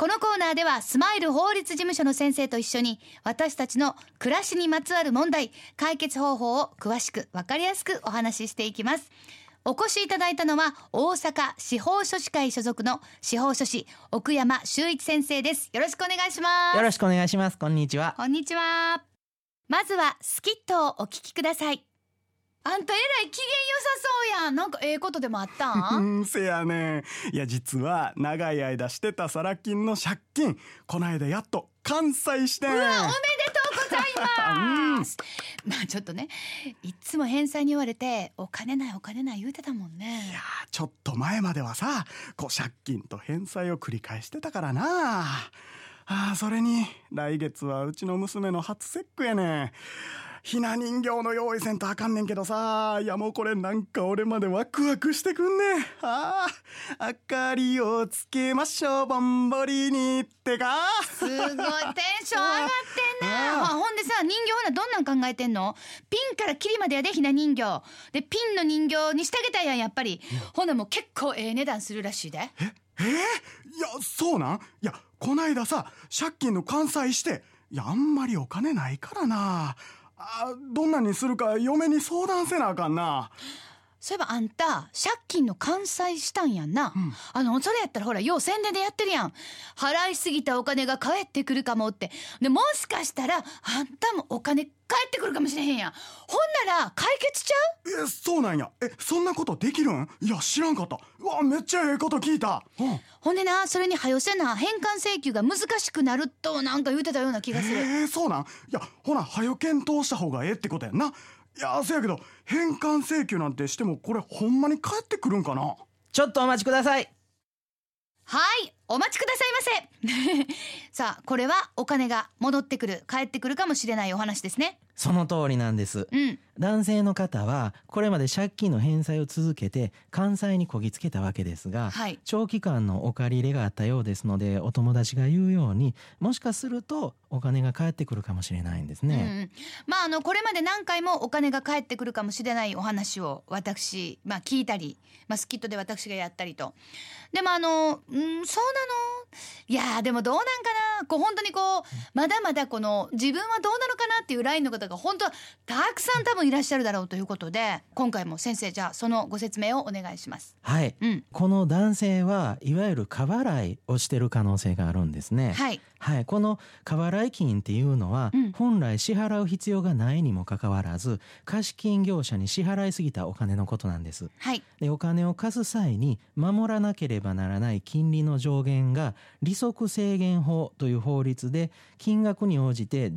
このコーナーではスマイル法律事務所の先生と一緒に私たちの暮らしにまつわる問題、解決方法を詳しく分かりやすくお話ししていきます。お越しいただいたのは大阪司法書士会所属の司法書士奥山修一先生です。よろしくお願いします。 よろしくお願いします。こんにちは。 こんにちは。まずはスキットをお聞きください。あんたえらい機嫌良さそうやん。なんかことでもあったんせやねん。いや実は長い間してたサラ金の借金、こないだやっと完済してん。 うわ、おめでとうございますまあちょっとね、いつも返済に言われてお金ない言うてたもんね。 いやちょっと前まではさ、こう借金と返済を繰り返してたからな。それに来月はうちの娘の初節句やねん。ひな人形の用意せんとあかんねんけどさ、いやもうこれなんか俺までワクワクしてくんねん。明かりをつけましょうぼんぼりにってか。 すごいテンション上がってんね。ほんでさ、人形ほなどんなん考えてんの？ピンからキリまでやで、ひな人形でピンの人形にしてあげたいやん、やっぱり。ほなもう結構値段するらしいで。 いやそうなん？いやこないださ、借金の完済して、いやあんまりお金ないからな。どんなにするか嫁に相談せなあかんな。 そういえばあんた借金の完済したんやんな、それやったらほらよう宣伝でやってるやん。払いすぎたお金が返ってくるかもって。でもしかしたらあんたもお金返ってくるかもしれへんやん。ほんなら解決ちゃう？ そうなんや。そんなことできるん？いや知らんかった。うわめっちゃええこと聞いた。 ほんでな、それにはよせな返還請求が難しくなるとなんか言うてたような気がする。 そうなん？いやほなはよ検討した方がええってことやんな。いやせやけど返還請求なんてしてもこれほんまに返ってくるんかな。 ちょっとお待ちください。 はい、お待ちくださいませさあこれはお金が戻ってくる、返ってくるかもしれないお話ですね。 その通りなんです、男性の方はこれまで借金の返済を続けて完済にこぎつけたわけですが、長期間のお借り入れがあったようですので、お友達が言うようにもしかするとお金が返ってくるかもしれないんですね、 これまで何回もお金が返ってくるかもしれないお話を私、聞いたり、スキットで私がやったりと。でもそうなの？いやでもどうなんかな。本当にまだまだこの自分はどうなのかなっていうラインの方が本当はたくさん多分いらっしゃるだろうということで、今回も先生じゃあそのご説明をお願いします。 はい、この男性はいわゆる過払いをしている可能性があるんですね。この過払い金っていうのは、本来支払う必要がないにもかかわらず貸金業者に支払いすぎたお金のことなんです、でお金を貸す際に守らなければならない金利の上限が利息制限法という法律で金額に応じて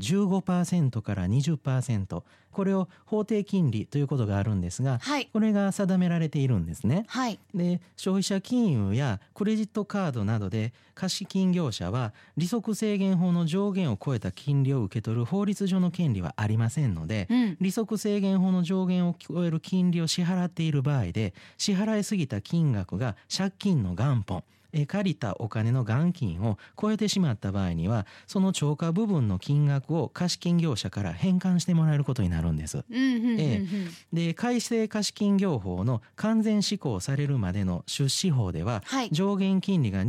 15% から 20%、 これを法定金利ということがあるんですが、これが定められているんですね、で消費者金融やクレジットカードなどで貸金業者は利息制限法の上限を超えた金利を受け取る法律上の権利はありませんので、利息制限法の上限を超える金利を支払っている場合で、支払いすぎた金額が借金の元本、借りたお金の元金を超えてしまった場合には、その超過部分の金額を貸金業者から返還してもらえることになるんです。で改正貸金業法の完全施行されるまでの出資法では、上限金利が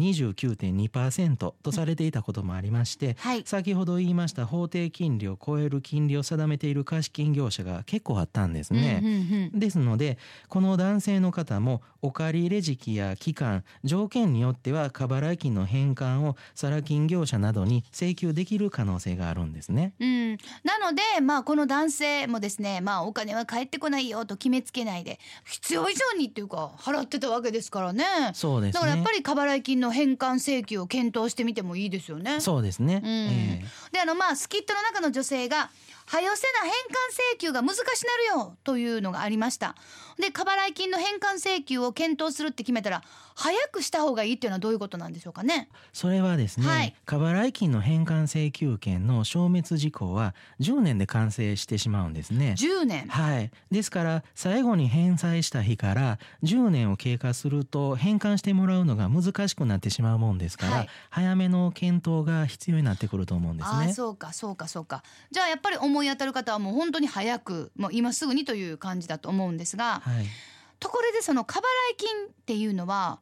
29.2% とされていたこともありまして、先ほど言いました法定金利を超える金利を定めている貸金業者が結構あったんですね、ですのでこの男性の方もお借り入れ時期や期間、条件によっては過払い金の返還をサラ金業者などに請求できる可能性があるんですね、 なのでこの男性もですね、お金は返ってこないよと決めつけないで、必要以上にっていうか払ってたわけですからね。 そうですね。 だからやっぱり過払い金の返還請求を検討してみてもいいですよね。 そうですね、 でスキットの中の女性がはよせな返還請求が難しなるよというのがありました。で過払い金の返還請求を検討するって決めたら早くした方がいいっていうのはどういうことなんでしょうかね。 それはですね、過払い金の返還請求権の消滅時効は10年で完成してしまうんですね。 10年。 ですから最後に返済した日から10年を経過すると返還してもらうのが難しくなってしまうもんですから、早めの検討が必要になってくると思うんですね。 そうか。じゃあやっぱり思い当たる方はもう本当に早く、もう今すぐにという感じだと思うんですが、ところでその過払い金っていうのは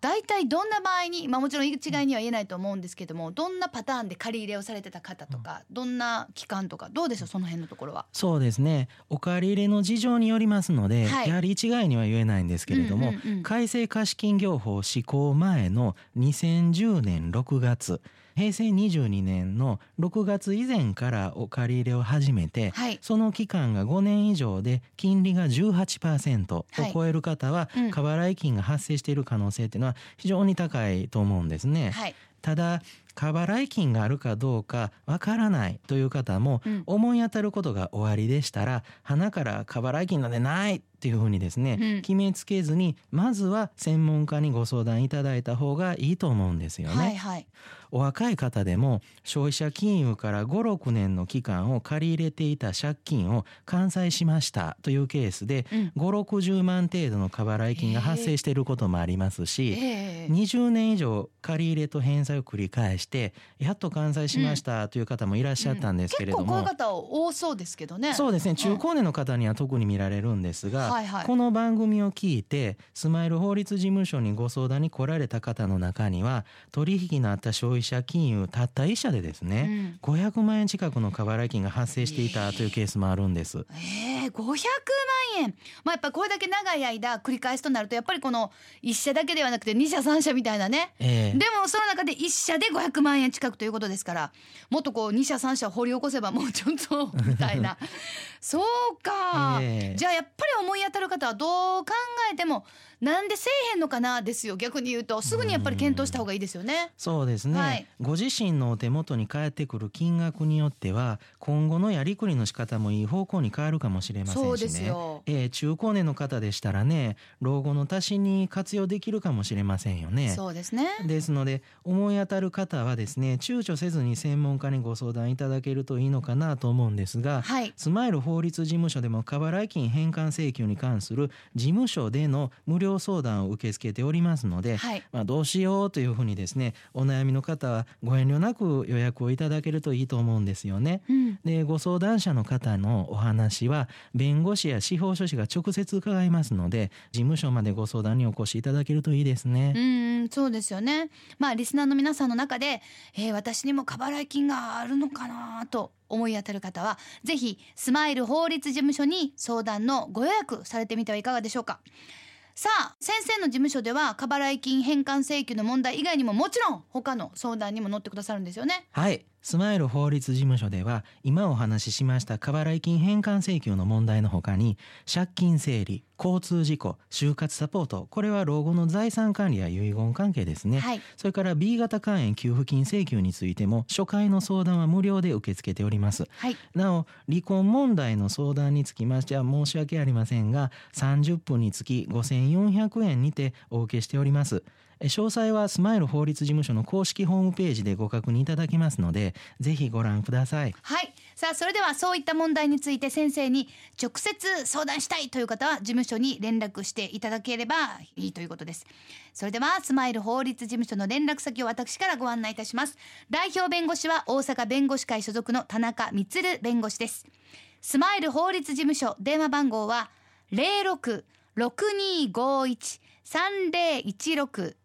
大体どんな場合に、もちろん一概には言えないと思うんですけども、どんなパターンで借り入れをされてた方とか、どんな期間とかどうでしょう、その辺のところは。 そうですね、お借り入れの事情によりますので、やはり一概には言えないんですけれども、改正貸金業法施行前の2010年6月、平成22年の6月以前からお借り入れを始めて、その期間が5年以上で金利が 18% を超える方は、過払い金が発生している可能性っていうのは非常に高いと思うんですね。ただ過払い金があるかどうかわからないという方も、思い当たることがおありでしたら、鼻から過払い金なんてないっていうふうにですね、決めつけずに、まずは専門家にご相談いただいた方がいいと思うんですよね。お若い方でも消費者金融から5、6年の期間を借り入れていた借金を完済しましたというケースで、5、60万程度の過払い金が発生していることもありますし、20年以上借り入れと返済を繰り返してやっと完済しましたという方もいらっしゃったんですけれども、 結構こういう方多そうですけどね。 そうですね、中高年の方には特に見られるんですが、この番組を聞いてスマイル法律事務所にご相談に来られた方の中には、取引のあった消費者金融たった1社でですね、500万円近くの過払い金が発生していたというケースもあるんです。 500万円、やっぱりこれだけ長い間繰り返すとなると、やっぱりこの1社だけではなくて2社3社みたいなね、でもその中で1社で500万円近くということですから、もっとこう2社3社掘り起こせばもうちょっとみたいなそうか、じゃあやっぱり思い当たる方はどう考えてもなんでせえへんのかなですよ。逆に言うとすぐにやっぱり検討した方がいいですよね。 そうですね、ご自身のお手元に返ってくる金額によっては、今後のやりくりの仕方もいい方向に変わるかもしれませんしね。 そうですよ。 中高年の方でしたらね、老後の足しに活用できるかもしれませんよね。 そうですね。 ですので思い当たる方はですね、躊躇せずに専門家にご相談いただけるといいのかなと思うんですが、スマイル法律事務所でも過払い金返還請求に関する事務所での無料相談を受け付けておりますので、どうしようというふうにですね、お悩みの方はご遠慮なく予約をいただけるといいと思うんですよね。で、ご相談者の方のお話は弁護士や司法書士が直接伺いますので、事務所までご相談にお越しいただけるといいですね。 そうですよね。リスナーの皆さんの中で、私にも過払い金があるのかなと思い当たる方は、ぜひスマイル法律事務所に相談のご予約されてみてはいかがでしょうか。さあ、先生の事務所では過払い金返還請求の問題以外にももちろん他の相談にも乗ってくださるんですよね。 はい、スマイル法律事務所では今お話ししました過払い金返還請求の問題の他に、借金整理、交通事故、就活サポート、これは老後の財産管理や遺言関係ですね。それから B 型肝炎給付金請求についても初回の相談は無料で受け付けております。なお離婚問題の相談につきましては申し訳ありませんが、30分につき5400円にてお受けしております。詳細はスマイル法律事務所の公式ホームページでご確認いただけますので、ぜひご覧ください。 さあ、それではそういった問題について先生に直接相談したいという方は事務所に連絡していただければいいということです。それではスマイル法律事務所の連絡先を私からご案内いたします。代表弁護士は大阪弁護士会所属の田中充弁護士です。スマイル法律事務所電話番号は 06-6251-3016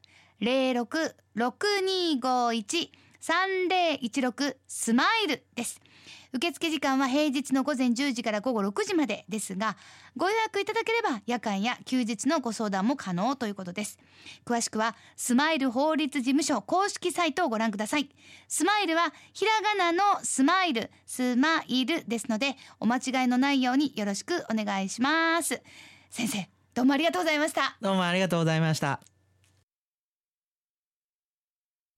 06-6251-3016 スマイルです。受付時間は平日の午前10時から午後6時までですが、ご予約いただければ夜間や休日のご相談も可能ということです。詳しくはスマイル法律事務所公式サイトをご覧ください。スマイルはひらがなのスマイルですので、お間違いのないようによろしくお願いします。先生、どうもありがとうございました。 どうもありがとうございました。